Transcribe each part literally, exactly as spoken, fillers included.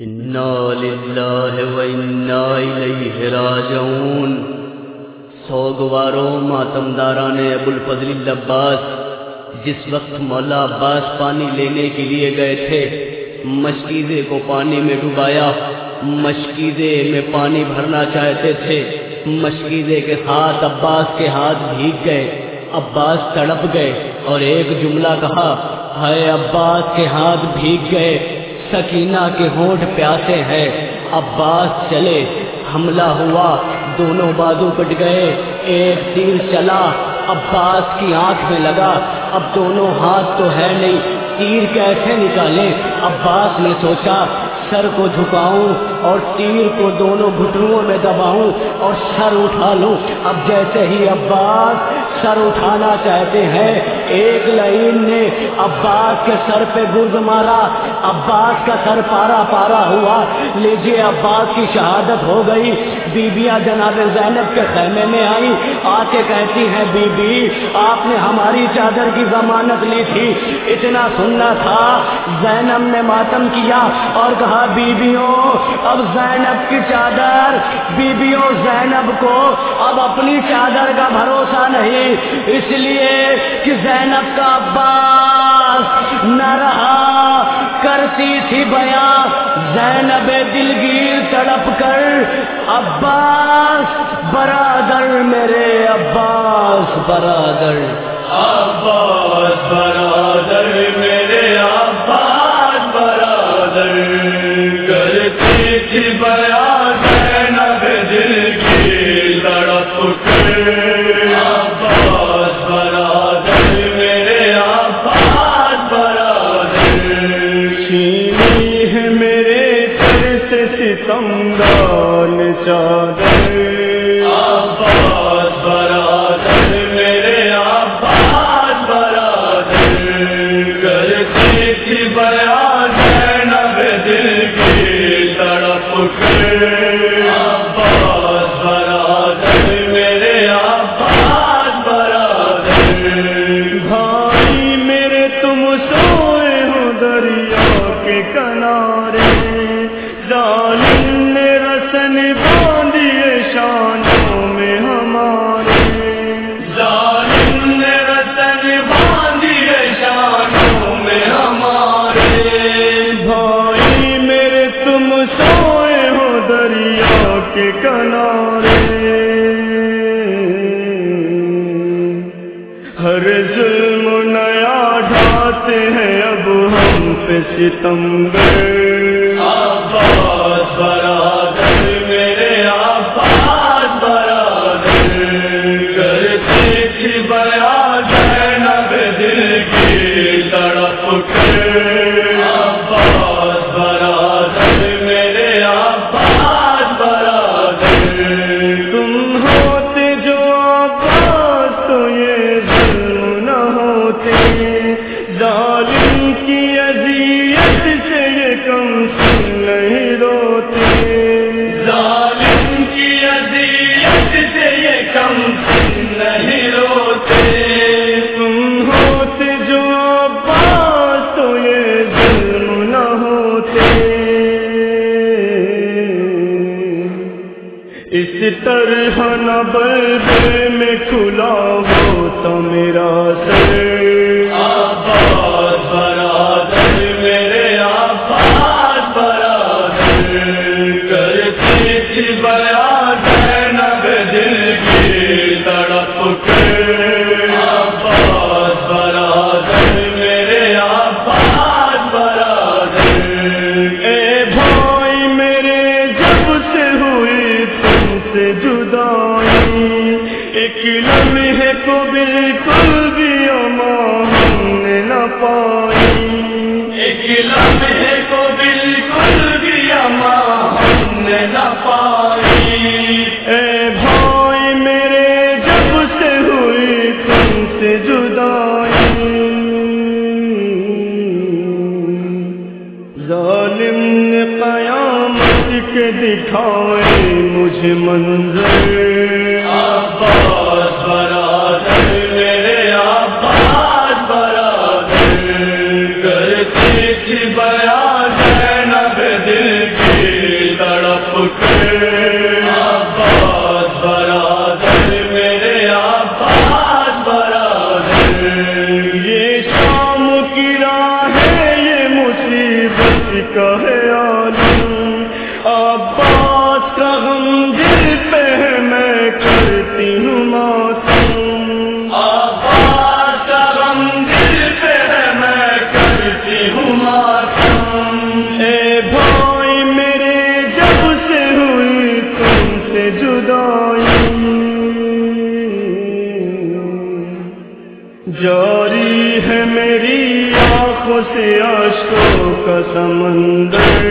انا للہ و انا الیہ راجعون۔ سوگواروں ماتمداران ابوالفضل العباس، جس وقت مولا عباس پانی لینے کے لیے گئے تھے، مشکیزے کو پانی میں ڈبایا، مشکیزے میں پانی بھرنا چاہتے تھے، مشکیزے کے ہاتھ عباس کے ہاتھ بھیگ گئے، عباس تڑپ گئے اور ایک جملہ کہا، ہائے عباس کے ہاتھ بھیگ گئے، سکینہ کے ہونٹ پیاسے ہیں۔ عباس چلے، حملہ ہوا، دونوں بازو کٹ گئے، ایک تیر چلا، عباس کی آنکھ میں لگا، اب دونوں ہاتھ تو ہے نہیں، تیر کیسے نکالیں؟ عباس نے سوچا سر کو جھکاؤں اور تیر کو دونوں گھٹنوں میں دباؤں اور سر اٹھا لوں۔ اب جیسے ہی عباس سر اٹھانا چاہتے ہیں، ایک لعین نے عباس کے سر پہ گرد مارا، عباس کا سر پارا پارا ہوا۔ لیجیے عباس کی شہادت ہو گئی۔ بیبیاں جناب زینب کے خیمے میں آئی، آ کے کہتی ہیں بی بی آپ نے ہماری چادر کی ضمانت لی تھی، اتنا سننا تھا۔ زینب نے ماتم کیا اور کہا بیبیوں اب زینب کی چادر، بیبیوں زینب کو اب اپنی چادر کا بھروسہ نہیں، اس لیے کہ زینب کا عباس نہ رہا، کرتی تھی بیاں زینب دلگیر تڑپ کر، عباس برادر میرے عباس برادر، عباس برادر میرے عباس برادر، کرتی تھی بیاں زینب دلگیر تڑپ کر، عباس برادر میرے عباس برادر، چھینی ہے میرے سر سے ستمگار چادر، عباس برادر میرے عباس برادر، کرتی تھی بیاں زینب دلگیر تڑپ کر، عباس برادر میرے عباس برادر، بھائی میرے تم سوئے ہو دریا کے کنارے، ظالم نے رسن باندھیے شانوں میں ہمارے، ظالم نے رسن باندھیے شانوں میں ہمارے، بھائی میرے تم سوئے ہو دریا کے کنارے، ہر ظلم نیا ڈھاتے ہیں اب ہم پہ ستمگر، عباس برادر میرے عباس برادر، کرتی تھی بیاں زینب دلگیر تڑپ کر، عباس برادر میرے عباس برادر، تم ہوتے جو عباس تو یہ ظلم نہ ہوتے، ظالم کی اذیت سے یہ کم سن نہیں روتے، ظالم کی اذیت سے یہ کم سن نہیں روتے، تم ہوتے جو عباس تو یہ ظلم نہ ہوتے، اس طرح نہ بلبے میں کھلا ہوتا میرا سر، عباس برادر میرے عباس برادر، کرتی تھی بیاں زینب دلگیر تڑپ کر، عباس برادر میرے عباس برادر، اے بھائی میرے جب سے ہوئی تم سے جدائی، ایک لمحے کو بالکل بھی امان ہم نے نہ پائی، ایک لمحے کو بالکل بھی امان ہم نے نہ پائی، اے بھائی میرے جب سے ہوئی تم سے جدائی، ظالم نے قیامت کے دکھائے مجھے منظر، عباس برادر میرے عباس برادر، کرتی تھی بیاں زینب دل سے اشکوں کا سمندر،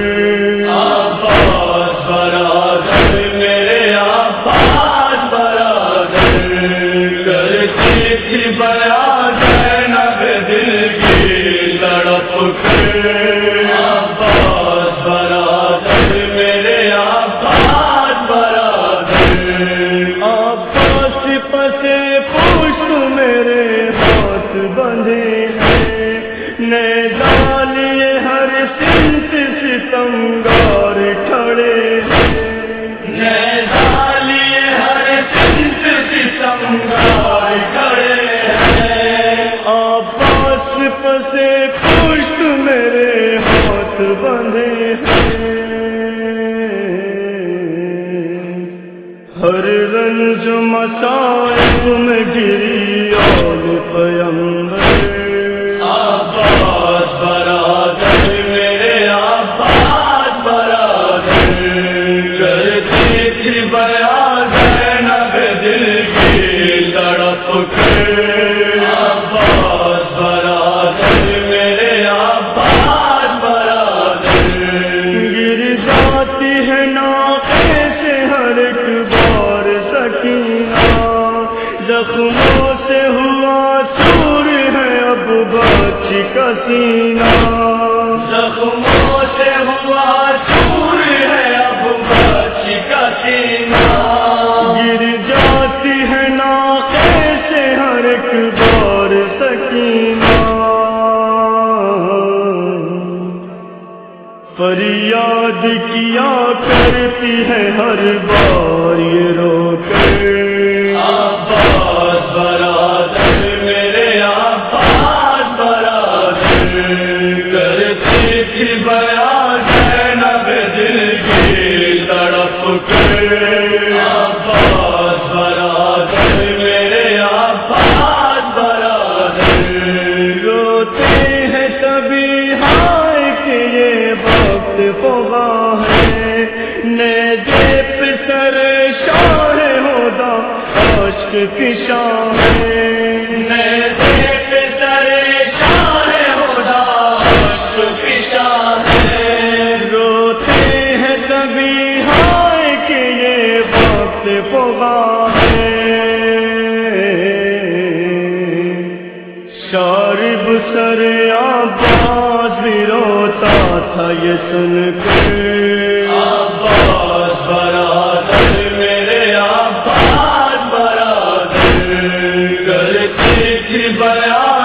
عباس برادر میرے عباس برادر، کرتی تھی بیان زینب دل کی تڑپ کر، عباس برادر میرے عباس برادر، عباس پسے پشت میرے ہاتھ بندھے ہیں، نیزا لیے ہر سمت ستمگار کھڑے ہیں، نیزا لیے ہر سمت ستمگار کھڑے ہیں، عباس پسے پشت میرے ہاتھ بندھے ہیں، ہر رنج مصائب میں گری آل پیمبر، عباس برادر میرے عباس برادر، کرتی تھی بیان زینب دل کی تڑپ کر، عباس برادر میرے عباس برادر، گر جاتی ہے ناقے سے ہر ایک بار سکینہ، زخموں سے ہوا چور ہے اب بچی کا سینہ، زخموں سے ہوا چور ہے اب بچی کا سینہ، گر جاتی ہے ناقے سے ہر ایک بار سکینہ، فریاد کیا کرتی ہے ہر بار یہ رو کر، عباس برادر میرے عباس برادر، کرتی تھی بیان زینب دل کی تڑپ کر، عباس برادر میرے عباس برادر، روتے ہیں تبھی ہائے کہ یہ وقت فغاں ہے، نیزے پہ سر شاہ ہودا عشق کی شام ہے، نیزے پہ سر شاہ ہودا عشق کی شان ہے، روتے ہیں تبھی ہائے کہ یہ وقت فغاں ہے، شارب سر عباس بھی روتا تھا یہ سن کر، عباس برادر میرے عباس برادر، کرتی تھی بیان